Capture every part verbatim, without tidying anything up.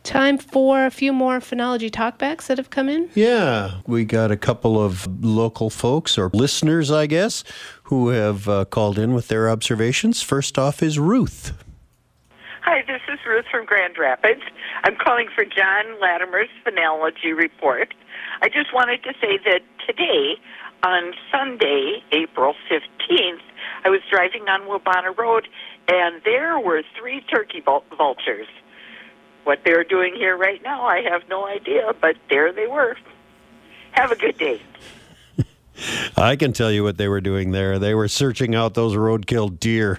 Time for a few more phenology talkbacks that have come in. Yeah, we got a couple of local folks, or listeners, I guess, who have uh, called in with their observations. First off is Ruth. Hi, this is Ruth from Grand Rapids. I'm calling for John Latimer's phenology report. I just wanted to say that today, on Sunday, April fifteenth, I was driving on Wabana Road, and there were three turkey vul- vultures. What they're doing here right now, I have no idea, but there they were. Have a good day. I can tell you what they were doing there. They were searching out those roadkill deer.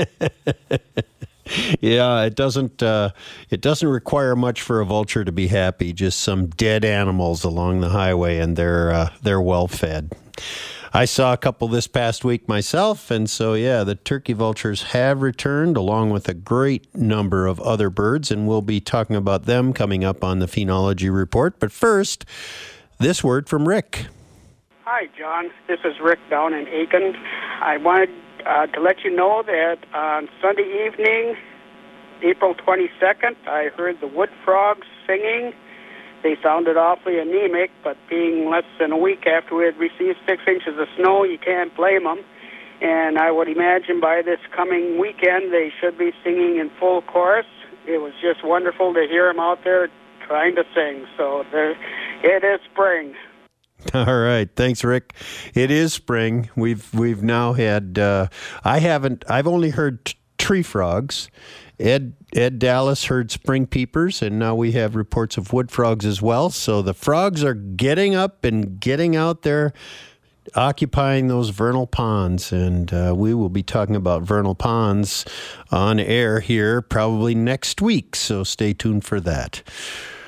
Yeah, it doesn't uh, it doesn't require much for a vulture to be happy. Just some dead animals along the highway, and they're uh, they're well fed. I saw a couple this past week myself, and so, yeah, the turkey vultures have returned along with a great number of other birds, and we'll be talking about them coming up on the Phenology Report. But first, this word from Rick. Hi, John. This is Rick down in Aiken. I wanted uh, to let you know that on Sunday evening, April twenty-second, I heard the wood frogs singing. They sounded awfully anemic, but being less than a week after we had received six inches of snow, you can't blame them. And I would imagine by this coming weekend, they should be singing in full chorus. It was just wonderful to hear them out there trying to sing. So there, it is spring. All right. Thanks, Rick. It is spring. We've we've now had, uh, I haven't, I've only heard t- tree frogs. Ed Ed Dallas heard spring peepers, and now we have reports of wood frogs as well. So the frogs are getting up and getting out there, occupying those vernal ponds. And uh, we will be talking about vernal ponds on air here probably next week. So stay tuned for that.